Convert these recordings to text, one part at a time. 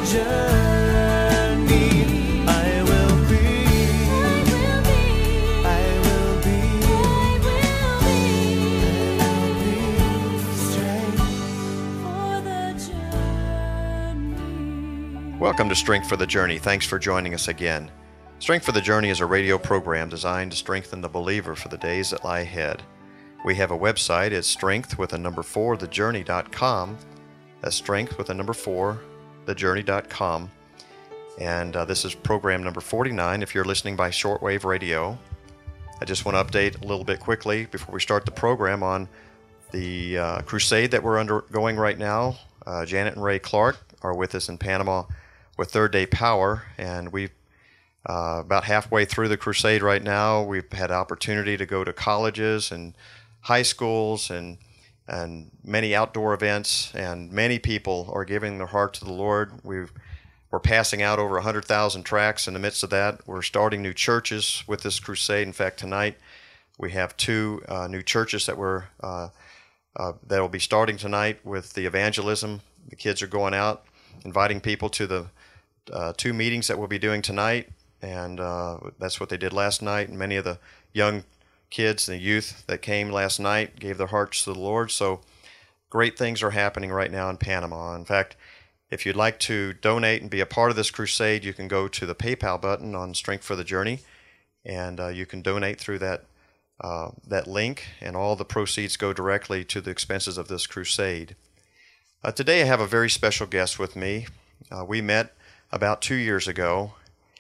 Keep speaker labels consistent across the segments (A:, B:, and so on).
A: journey. I will be strength for the journey.
B: Welcome to Strength for the Journey. Thanks for joining us again. Strength for the Journey is a radio program designed to strengthen the believer for the days that lie ahead. We have a website. It's strength4thejourney.com. That's strength4thejourney.com. And this is program number 49 if you're listening by shortwave radio. I just want to update a little bit quickly before we start the program on the crusade that we're undergoing right now. Janet and Ray Clark are with us in Panama with Third Day Power, and we've about halfway through the crusade right now. We've had opportunity to go to colleges and high schools and many outdoor events, and many people are giving their heart to the Lord. We're passing out over 100,000 tracts in the midst of that. We're starting new churches with this crusade. In fact, tonight we have two new churches that will be starting tonight with the evangelism. The kids are going out, inviting people to the two meetings that we'll be doing tonight. And that's what they did last night. And many of the young kids and the youth that came last night gave their hearts to the Lord. So great things are happening right now in Panama. In fact, if you'd like to donate and be a part of this crusade, you can go to the PayPal button on Strength for the Journey, and you can donate through that link, and all the proceeds go directly to the expenses of this crusade. Today I have a very special guest with me. We met about 2 years ago.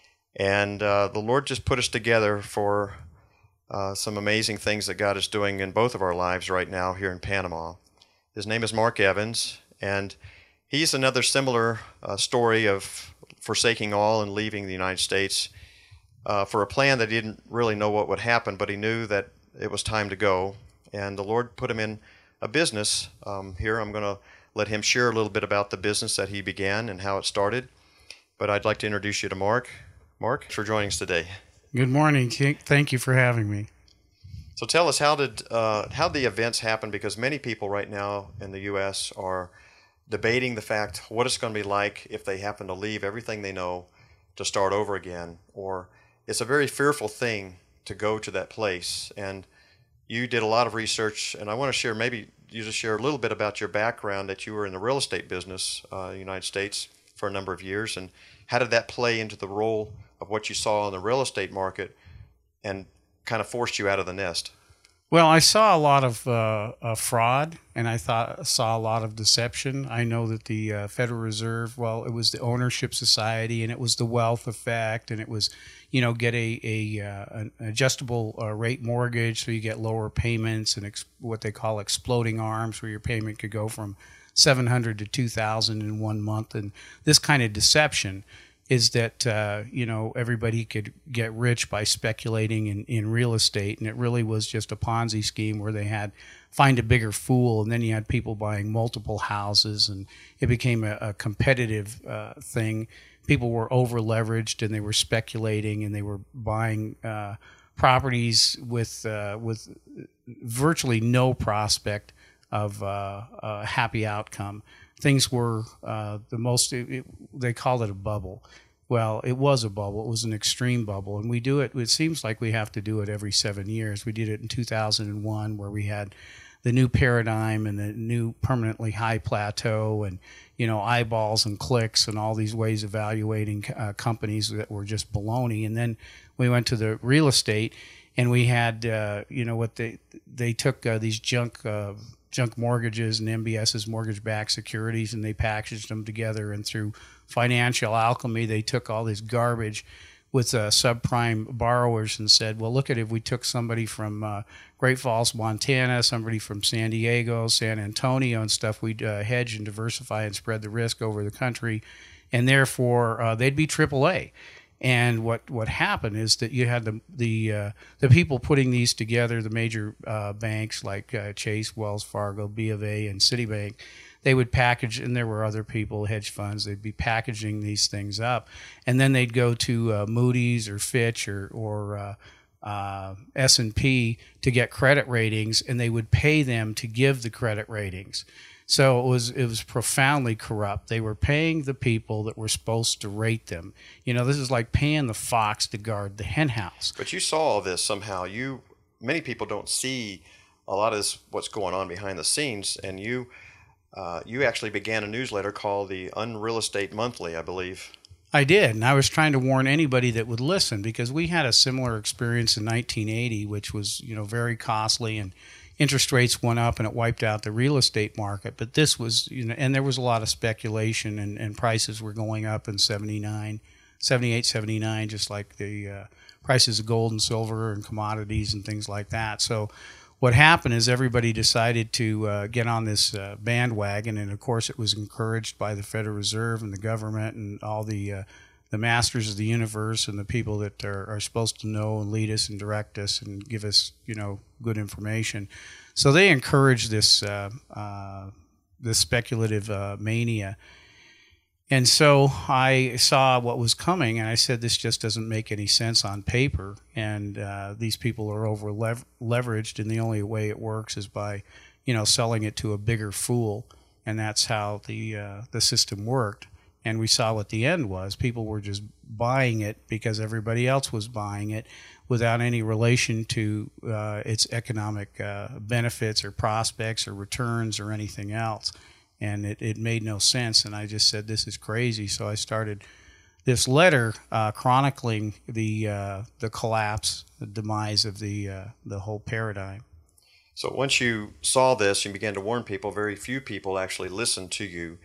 B: And the Lord just put us together for some amazing things that God is doing in both of our lives right now here in Panama. His name is Mark Evans, and he's another similar story of forsaking all and leaving the United States for a plan that he didn't really know what would happen, but he knew that it was time to go. And the Lord put him in a business. Here I'm going to let him share a little bit about the business that he began and how it started. But I'd like to introduce you to Mark. Mark, thanks for joining us today.
C: Good morning. Thank you for having me.
B: So tell us, how the events happen? Because many people right now in the U.S. are debating the fact what it's going to be like if they happen to leave everything they know to start over again. Or it's a very fearful thing to go to that place. And you did a lot of research, and I want to share, maybe you just share a little bit about your background, that you were in the real estate business in the United States for a number of years, and how did that play into the role of what you saw in the real estate market and kind of forced you out of the nest?
C: Well, I saw a lot of fraud, and I saw a lot of deception. I know that the Federal Reserve, well, it was the ownership society, and it was the wealth effect, and it was, get an adjustable rate mortgage so you get lower payments, and what they call exploding arms, where your payment could go from $700 to $2,000 in 1 month. And this kind of deception is that, everybody could get rich by speculating in real estate. And it really was just a Ponzi scheme where they had find a bigger fool, and then you had people buying multiple houses, and it became a competitive thing. People were over-leveraged, and they were speculating, and they were buying properties with virtually no prospect of a happy outcome. Things were they called it a bubble. Well, it was a bubble. It was an extreme bubble. And it seems like we have to do it every 7 years. We did it in 2001, where we had the new paradigm and the new permanently high plateau, and, eyeballs and clicks and all these ways of evaluating companies that were just baloney. And then we went to the real estate, and we had, what they took these junk mortgages and MBS's mortgage-backed securities, and they packaged them together, and through financial alchemy, they took all this garbage with subprime borrowers and said, well, look at if we took somebody from Great Falls, Montana, somebody from San Diego, San Antonio and stuff, we'd hedge and diversify and spread the risk over the country, and therefore they'd be AAA. And what happened is that you had the people putting these together, the major banks like Chase, Wells Fargo, B of A, and Citibank. They would package, and there were other people, hedge funds. They'd be packaging these things up, and then they'd go to Moody's or Fitch or S&P to get credit ratings, and they would pay them to give the credit ratings. So it was profoundly corrupt. They were paying the people that were supposed to rate them. This is like paying the fox to guard the hen house.
B: But you saw all this somehow. Many people don't see a lot of this, what's going on behind the scenes, and you actually began a newsletter called the Unreal Estate Monthly, I believe.
C: I did, and I was trying to warn anybody that would listen, because we had a similar experience in 1980, which was very costly, and interest rates went up and it wiped out the real estate market. But this was, and there was a lot of speculation, and prices were going up in 78, 79, just like the prices of gold and silver and commodities and things like that. So what happened is everybody decided to get on this bandwagon, and of course it was encouraged by the Federal Reserve and the government and all the masters of the universe and the people that are supposed to know and lead us and direct us and give us good information. So they encouraged this this speculative mania. And so I saw what was coming, and I said, this just doesn't make any sense on paper, and these people are over leveraged, and the only way it works is by, selling it to a bigger fool, and that's how the system worked. And we saw what the end was. People were just buying it because everybody else was buying it without any relation to its economic benefits or prospects or returns or anything else. And it made no sense, and I just said, this is crazy. So I started this letter chronicling the collapse, the demise of the whole paradigm.
B: So once you saw this, you began to warn people. Very few people actually listened to you.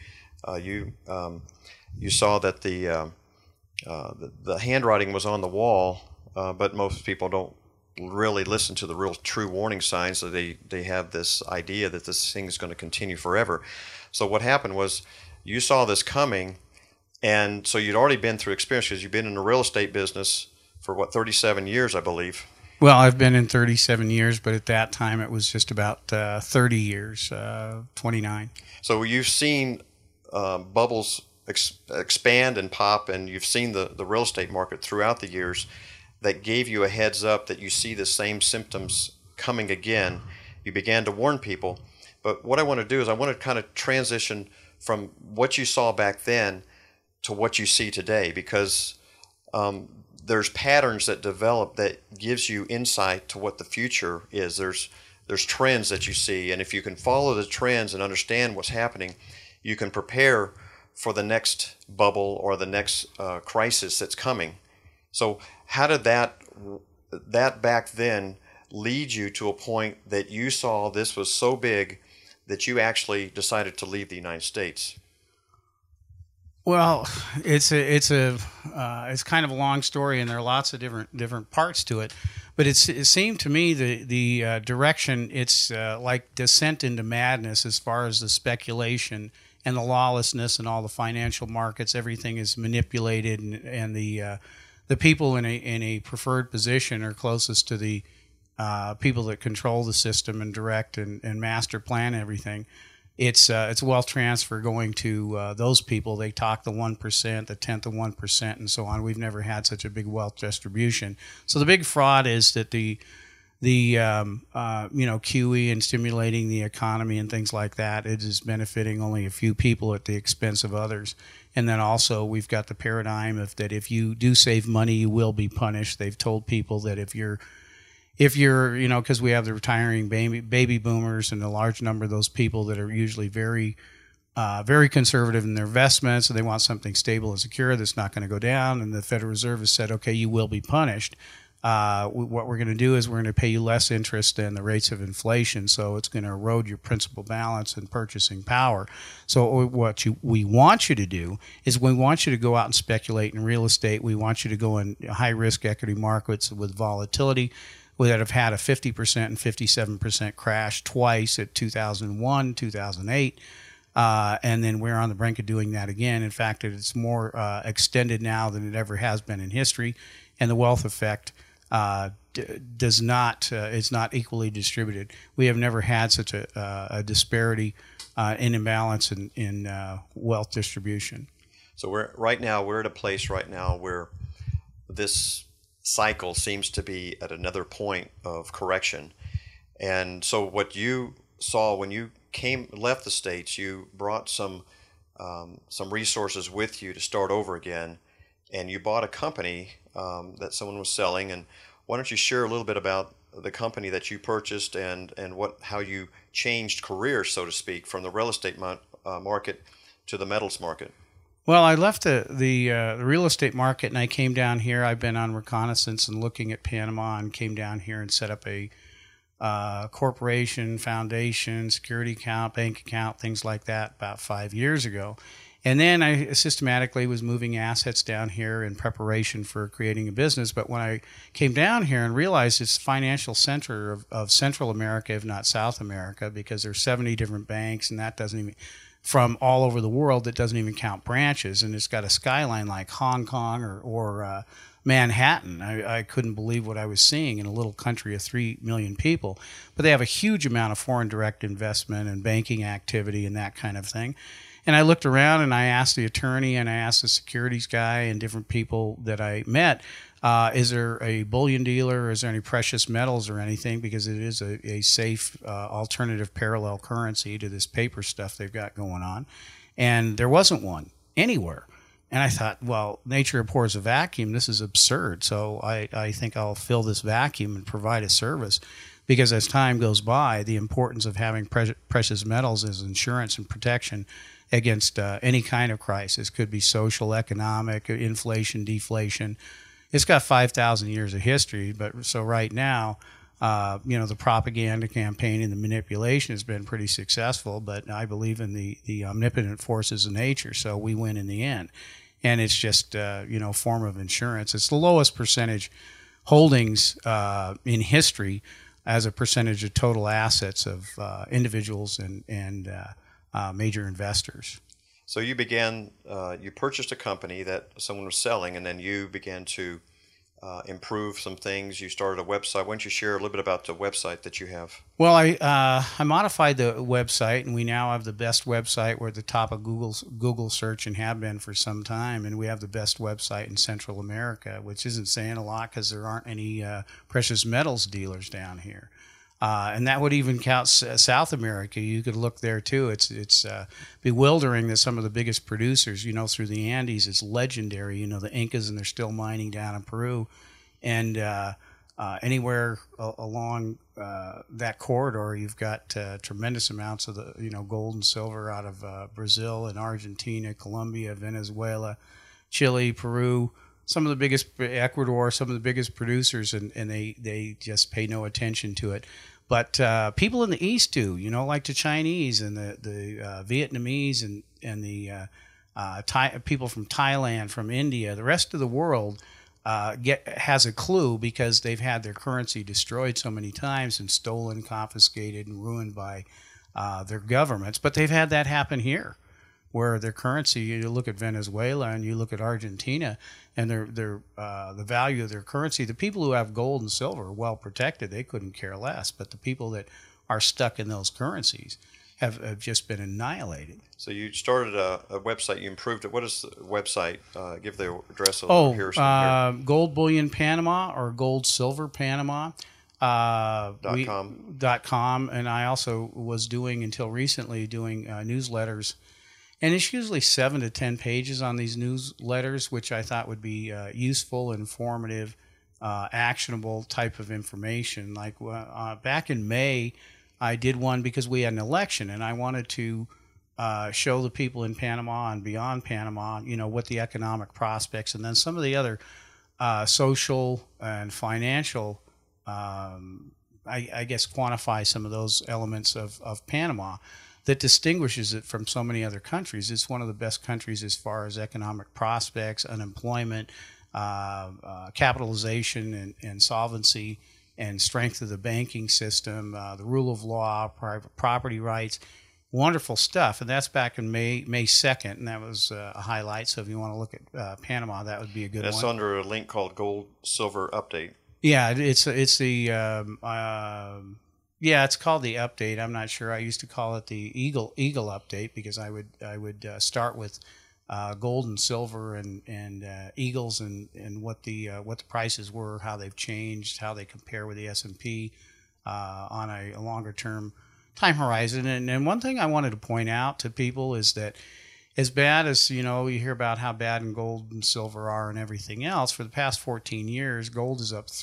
B: You saw that the handwriting was on the wall, but most people don't really listen to the real true warning signs. So they have this idea that this thing is going to continue forever. So what happened was you saw this coming, and so you'd already been through experience because you've been in the real estate business for 37 years, I believe.
C: Well, I've been in 37 years, but at that time it was just about 30 years, 29.
B: So you've seen bubbles expand and pop, and you've seen the real estate market throughout the years that gave you a heads up that you see the same symptoms coming again. You began to warn people. But what I want to do is I want to kind of transition from what you saw back then to what you see today, because there's patterns that develop that gives you insight to what the future is. There's trends that you see, and if you can follow the trends and understand what's happening, you can prepare for the next bubble or the next crisis that's coming. So how did that back then lead you to a point that you saw this was so big that you actually decided to leave the United States?
C: Well, it's kind of a long story, and there are lots of different parts to it. But it seemed to me the direction, it's like descent into madness as far as the speculation and the lawlessness and all the financial markets. Everything is manipulated, and the people in a preferred position are closest to the people that control the system and direct and master plan everything. It's wealth transfer going to those people. They talk the 1%, the tenth of 1%, and so on. We've never had such a big wealth distribution. So the big fraud is that the QE and stimulating the economy and things like that, it is benefiting only a few people at the expense of others. And then also we've got the paradigm of that if you do save money, you will be punished. They've told people that if you're because we have the retiring baby boomers and a large number of those people that are usually very conservative in their investments, and they want something stable and secure that's not going to go down. And the Federal Reserve has said, okay, you will be punished. What we're going to do is we're going to pay you less interest than the rates of inflation, so it's going to erode your principal balance and purchasing power. So what we want you to do is we want you to go out and speculate in real estate. We want you to go in high-risk equity markets with volatility that have had a 50% and 57% crash twice at 2001, 2008. And then we're on the brink of doing that again. In fact, it's more extended now than it ever has been in history. And the wealth effect is not equally distributed. We have never had such a disparity in imbalance in wealth distribution.
B: So we're at a place right now where this cycle seems to be at another point of correction. And so what you saw when you left the States, you brought some resources with you to start over again, and you bought a company that someone was selling. And why don't you share a little bit about the company that you purchased and how you changed careers, so to speak, from the real estate market to the metals market?
C: Well, I left the real estate market and I came down here. I've been on reconnaissance and looking at Panama, and came down here and set up a corporation, foundation, security account, bank account, things like that about 5 years ago. And then I systematically was moving assets down here in preparation for creating a business. But when I came down here and realized it's the financial center of Central America, if not South America, because there's 70 different banks, and that doesn't even, from all over the world, that doesn't even count branches. And it's got a skyline like Hong Kong or Manhattan. I couldn't believe what I was seeing in a little country of 3 million people. But they have a huge amount of foreign direct investment and banking activity and that kind of thing. And I looked around and I asked the attorney and I asked the securities guy and different people that I met, is there a bullion dealer, or is there any precious metals or anything? Because it is a safe alternative parallel currency to this paper stuff they've got going on. And there wasn't one anywhere. And I thought, well, nature abhors a vacuum. This is absurd. So I think I'll fill this vacuum and provide a service, because as time goes by, the importance of having precious metals as insurance and protection against any kind of crisis. Could be social, economic, inflation, deflation. It's got 5,000 years of history. But so right now, the propaganda campaign and the manipulation has been pretty successful. But I believe in the omnipotent forces of nature, so we win in the end. And it's just, a form of insurance. It's the lowest percentage holdings in history as a percentage of total assets of individuals and major investors.
B: So you purchased a company that someone was selling, and then you began to improve some things. You started a website. Why don't you share a little bit about the website that you have?
C: Well, I modified the website, and we now have the best website. We're at the top of Google search and have been for some time, and we have the best website in Central America, which isn't saying a lot because there aren't any precious metals dealers down here. And that would even count South America. You could look there too. It's bewildering that some of the biggest producers, through the Andes, it's legendary. The Incas, and they're still mining down in Peru, and anywhere along that corridor, you've got tremendous amounts of the gold and silver out of Brazil and Argentina, Colombia, Venezuela, Chile, Peru. Some of the biggest, Ecuador, some of the biggest producers, and they just pay no attention to it. But people in the East do, like the Chinese and the Vietnamese and the people from Thailand, from India. The rest of the world has a clue, because they've had their currency destroyed so many times and stolen, confiscated, and ruined by their governments. But they've had that happen here, where their currency, you look at Venezuela and you look at Argentina, and the value of their currency, the people who have gold and silver are well protected. They couldn't care less. But the people that are stuck in those currencies have just been annihilated.
B: So you started a website. You improved it. What is the website? Give the address here.
C: Gold Bullion Panama or Gold Silver Panama. .com. And I also was doing, until recently, newsletters. And it's usually 7 to 10 pages on these newsletters, which I thought would be useful, informative, actionable type of information. Like back in May, I did one because we had an election, and I wanted to show the people in Panama and beyond Panama, what the economic prospects, and then some of the other social and financial, I guess, quantify some of those elements of Panama that distinguishes it from so many other countries. It's one of the best countries as far as economic prospects, unemployment, capitalization and solvency, and strength of the banking system, the rule of law, private property rights. Wonderful stuff. And that's back in May 2nd, and that was a highlight. So if you want to look at Panama, that would be a good one.
B: That's under a link called Gold Silver Update.
C: Yeah, it's the it's called the update. I'm not sure. I used to call it the Eagle update, because I would start with gold and silver and eagles and what the prices were, how they've changed, how they compare with the S&P on a longer term time horizon. And one thing I wanted to point out to people is that as bad as, you hear about how bad in gold and silver are and everything else, for the past 14 years, gold is up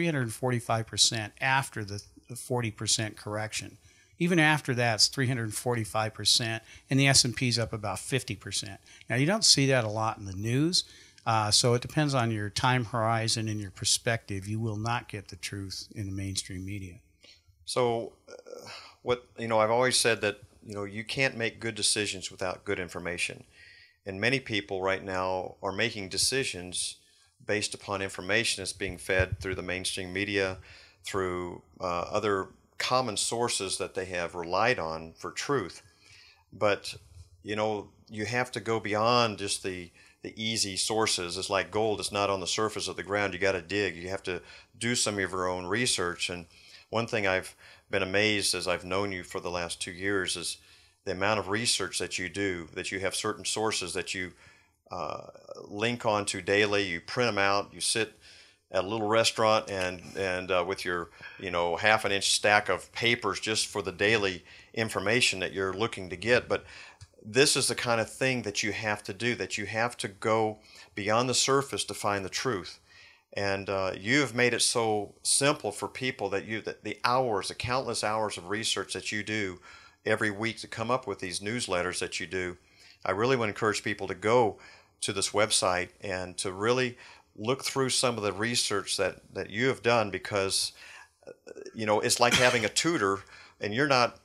C: 345% after the 40% correction. Even after that, it's 345%, and the S&P's up about 50%. Now, you don't see that a lot in the news, so it depends on your time horizon and your perspective. You will not get the truth in the mainstream media.
B: So, I've always said that, you can't make good decisions without good information. And many people right now are making decisions based upon information that's being fed through the mainstream media, through other common sources that they have relied on for truth. But, you have to go beyond just the easy sources. It's like gold. It's not on the surface of the ground. You got to dig. You have to do some of your own research. And one thing I've been amazed as I've known you for the last 2 years is the amount of research that you do, that you have certain sources that you link onto daily. You print them out. You sit at a little restaurant and with your half an inch stack of papers just for the daily information that you're looking to get. But this is the kind of thing that you have to do, that you have to go beyond the surface to find the truth. And you have made it so simple for people that the countless hours of research that you do every week to come up with these newsletters that you do. I really would encourage people to go to this website and to really look through some of the research that you have done, because it's like having a tutor, and you're not,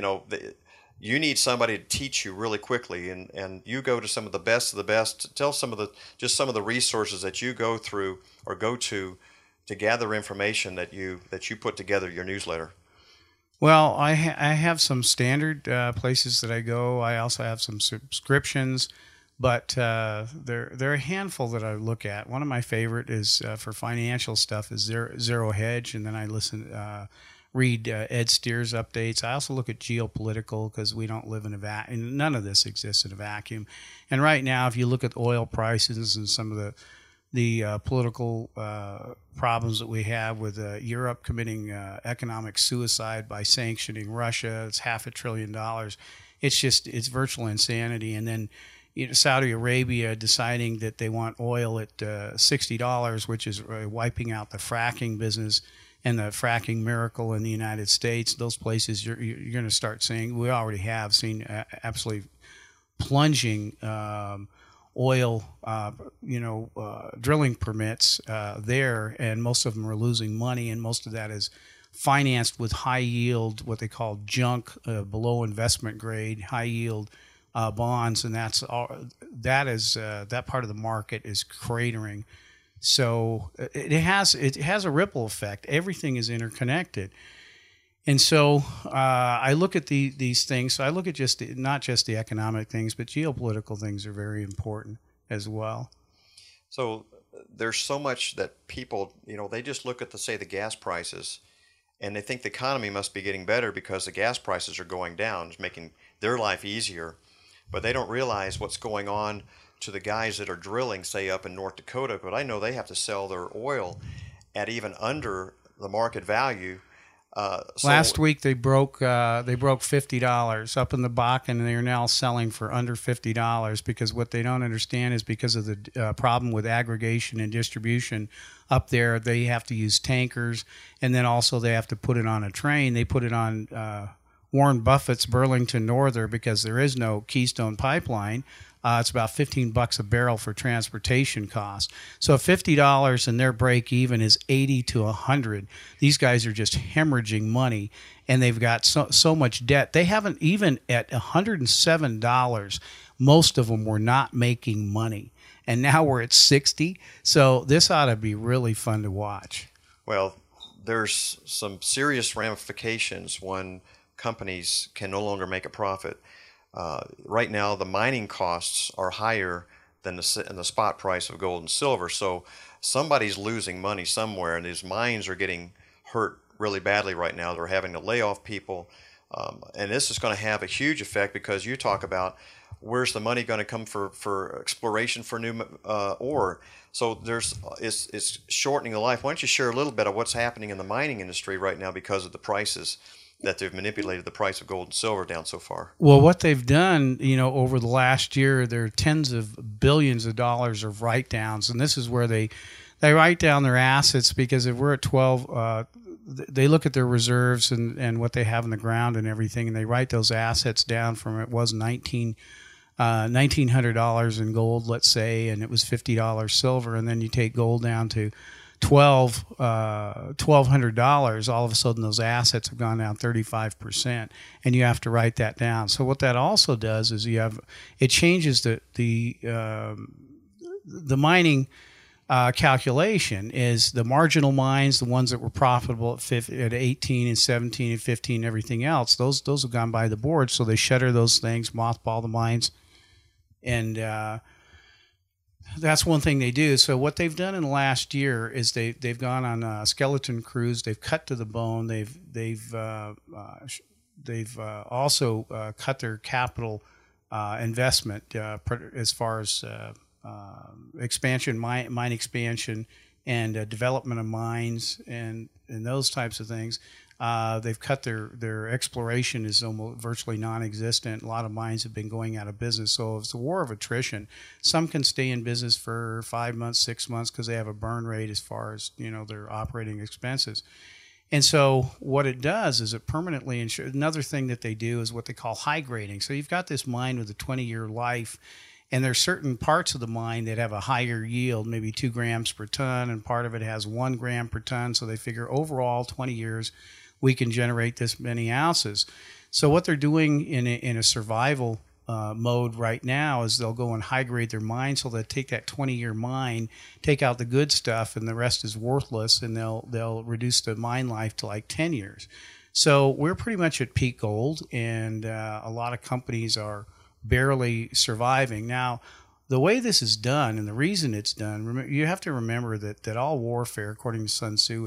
B: you need somebody to teach you really quickly, and you go to some of the best of the best. Tell some of the resources that you go through or go to gather information that you put together your newsletter.
C: Well, I have some standard places that I go. I also have some subscriptions, but there are a handful that I look at. One of my favorite is for financial stuff is Zero Hedge, and then I read Ed Steers updates. I also look at geopolitical, because we don't live in a vacuum. None of this exists in a vacuum. And right now, if you look at oil prices and some of the political problems that we have with Europe committing economic suicide by sanctioning Russia, it's $500 billion. It's virtual insanity. And then Saudi Arabia deciding that they want oil at $60, which is wiping out the fracking business and the fracking miracle in the United States. Those places you're going to start seeing, we already have seen absolutely plunging oil, drilling permits there, and most of them are losing money, and most of that is financed with high yield, what they call junk, below investment grade, high yield bonds, and that part of the market is cratering. So it has a ripple effect. Everything is interconnected. And so I look at these things. So I look at not just the economic things, but geopolitical things are very important as well.
B: So there's so much that people, they just look at the gas prices, and they think the economy must be getting better because the gas prices are going down. It's making their life easier. But they don't realize what's going on to the guys that are drilling, say, up in North Dakota. But I know they have to sell their oil at even under the market value.
C: Last week they broke $50 up in the Bakken, and they are now selling for under $50, because what they don't understand is because of the problem with aggregation and distribution up there, they have to use tankers, and then also they have to put it on a train. They put it on Warren Buffett's Burlington Northern, because there is no Keystone Pipeline. It's about $15 a barrel for transportation costs. So $50 and their break even is 80 to 100. These guys are just hemorrhaging money, and they've got so much debt. They haven't, even at $107, most of them were not making money, and now we're at 60. So this ought to be really fun to watch.
B: Well, there's some serious ramifications when companies can no longer make a profit. Right now, the mining costs are higher than the spot price of gold and silver. So somebody's losing money somewhere, and these mines are getting hurt really badly right now. They're having to lay off people. And this is going to have a huge effect, because you talk about where's the money going to come for exploration for new ore. So it's shortening the life. Why don't you share a little bit of what's happening in the mining industry right now because of the prices that they've manipulated the price of gold and silver down so far.
C: Well, what they've done, over the last year, there are tens of billions of dollars of write-downs, and this is where they write down their assets, because if we're at 12, they look at their reserves and what they have in the ground and everything, and they write those assets down from, it was $1,900 in gold, let's say, and it was $50 silver, and then you take gold down to $1,200, all of a sudden those assets have gone down 35%, and you have to write that down. So what that also does is it changes the mining calculation. Is the marginal mines, the ones that were profitable at 18 and 17 and 15, everything else, those have gone by the board, so they shutter those things, mothball the mines, and that's one thing they do. So what they've done in the last year is they've gone on a skeleton crews. They've cut to the bone. They've also cut their capital investment as far as expansion, mine expansion, and development of mines and those types of things. They've cut their exploration is almost virtually non-existent. A lot of mines have been going out of business. So it's a war of attrition. Some can stay in business for 5 months, 6 months, because they have a burn rate as far as their operating expenses. And so what it does is it permanently ensures. Another thing that they do is what they call high grading. So you've got this mine with a 20-year life, and there's certain parts of the mine that have a higher yield, maybe 2 grams per ton, and part of it has 1 gram per ton. So they figure overall 20 years we can generate this many ounces. So what they're doing in a survival mode right now is they'll go and high grade their mine, so they'll take that 20-year mine, take out the good stuff, and the rest is worthless, and they'll reduce the mine life to like 10 years. So we're pretty much at peak gold, and a lot of companies are barely surviving. Now, the way this is done and the reason it's done, you have to remember that all warfare, according to Sun Tzu,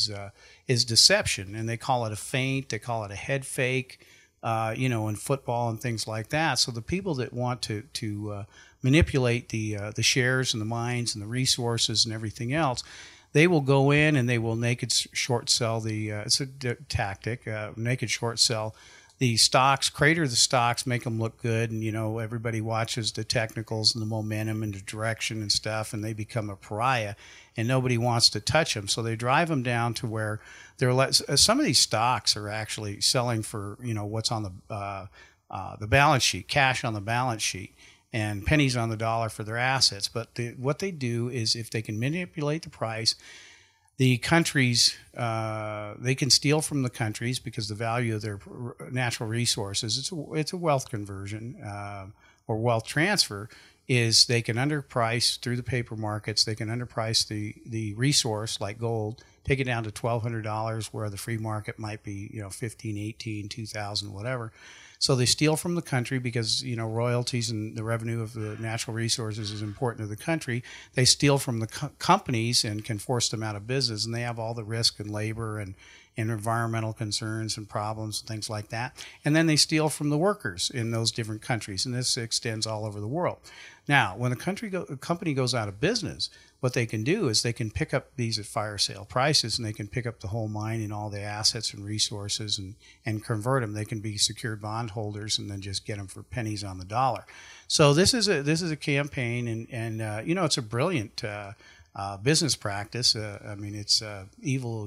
C: is deception, and they call it a feint, they call it a head fake, in football and things like that. So the people that want to manipulate the shares and the mines and the resources and everything else, they will go in and they will naked short sell it's a tactic, naked short sell the stocks, crater the stocks, make them look good, and everybody watches the technicals and the momentum and the direction and stuff, and they become a pariah, and nobody wants to touch them. So they drive them down to where some of these stocks are actually selling for what's on the balance sheet, cash on the balance sheet, and pennies on the dollar for their assets. But what they do is, if they can manipulate the price, the countries, they can steal from the countries because the value of their natural resources, it's a wealth conversion or wealth transfer, is they can underprice through the paper markets, they can underprice the resource like gold, take it down to $1,200 where the free market might be $15, $18, $2,000, whatever. So they steal from the country because, royalties and the revenue of the natural resources is important to the country. They steal from the companies and can force them out of business, and they have all the risk and labor and environmental concerns and problems and things like that. And then they steal from the workers in those different countries, and this extends all over the world. Now, when a company goes out of business, what they can do is they can pick up these at fire sale prices, and they can pick up the whole mine and all the assets and resources and convert them. They can be secured bond holders and then just get them for pennies on the dollar. So this is a campaign, and it's a brilliant business practice. It's evil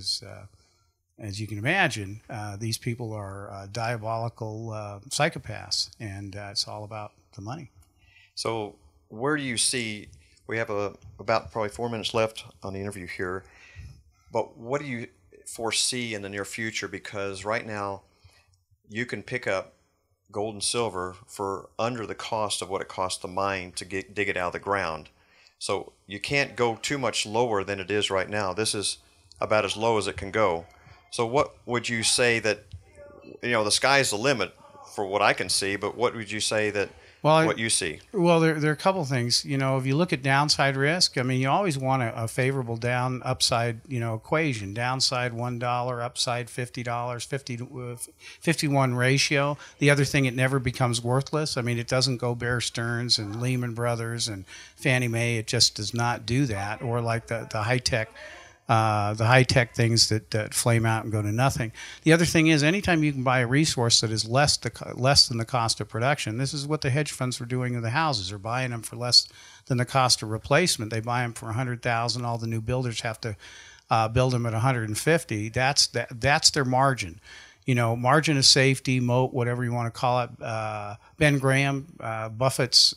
C: as you can imagine. These people are diabolical psychopaths, and it's all about the money.
B: So where do you see? We have about probably 4 minutes left on the interview here, but what do you foresee in the near future? Because right now you can pick up gold and silver for under the cost of what it costs the mine to dig it out of the ground. So you can't go too much lower than it is right now. This is about as low as it can go. So what would you say that, the sky's the limit for what I can see, but what would you say that what you see? Well,
C: there are a couple of things. If you look at downside risk, you always want a favorable upside, equation. Downside $1, upside $50, 51 ratio. The other thing, it never becomes worthless. It doesn't go Bear Stearns and Lehman Brothers and Fannie Mae. It just does not do that. Or like the high-tech the high-tech things that flame out and go to nothing. The other thing is, anytime you can buy a resource that is less than the cost of production, this is what the hedge funds were doing with the houses. They're buying them for less than the cost of replacement. They buy them for $100,000. All the new builders have to build them at $150,000. That's their margin. Margin of safety, moat, whatever you want to call it. Ben Graham, Buffett's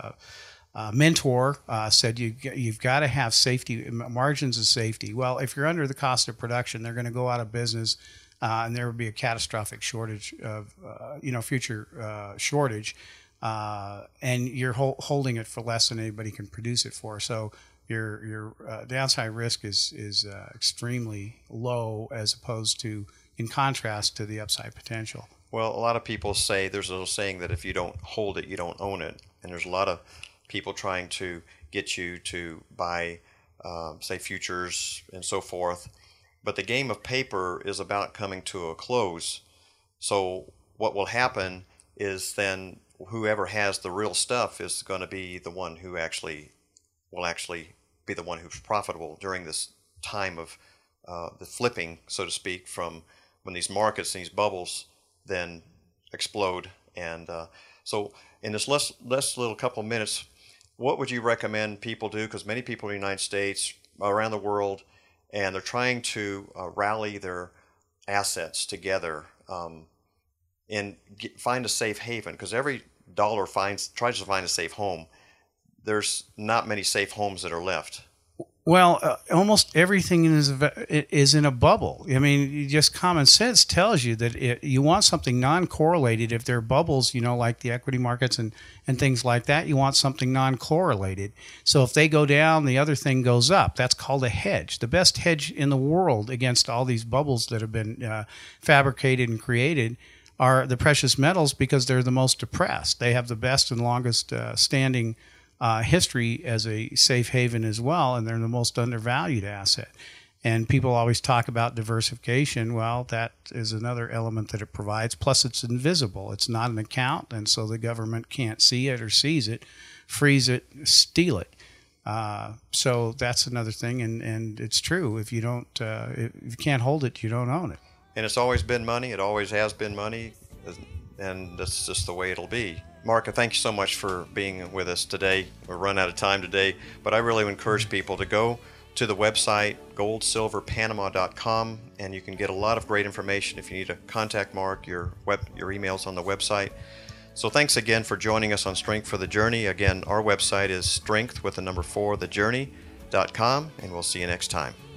C: mentor, said you've got to have safety margins of safety. Well, if you're under the cost of production, they're going to go out of business, and there will be a catastrophic shortage of future shortage, and you're holding it for less than anybody can produce it for. So your downside risk is extremely low, as opposed to, in contrast to the upside potential.
B: Well, a lot of people say, there's a little saying that if you don't hold it, you don't own it. And there's a lot of people trying to get you to buy, say, futures and so forth. But the game of paper is about coming to a close. So what will happen is then whoever has the real stuff is going to be the one who will actually be the one who's profitable during this time of the flipping, so to speak, from when these markets, these bubbles then explode. And so in this less little couple of minutes, what would you recommend people do? Because many people in the United States, around the world, and they're trying to rally their assets together and find a safe haven. Because every dollar tries to find a safe home. There's not many safe homes that are left.
C: Well, almost everything is in a bubble. I mean, just common sense tells you that you want something non-correlated. If there are bubbles, like the equity markets and things like that, you want something non-correlated. So if they go down, the other thing goes up. That's called a hedge. The best hedge in the world against all these bubbles that have been fabricated and created are the precious metals, because they're the most depressed. They have the best and longest standing history as a safe haven as well, and they're the most undervalued asset. And people always talk about diversification. Well, that is another element that it provides. Plus, it's invisible. It's not an account, and so the government can't see it or seize it, freeze it, steal it. So that's another thing, and it's true. If you can't hold it, you don't own it.
B: And it's always been money. It always has been money, and that's just the way it'll be. Mark, thank you so much for being with us today. We're run out of time today, but I really encourage people to go to the website, goldsilverpanama.com, and you can get a lot of great information. If you need to contact Mark, your email's on the website. So thanks again for joining us on Strength for the Journey. Again, our website is strength with the number 4, thejourney.com, and we'll see you next time.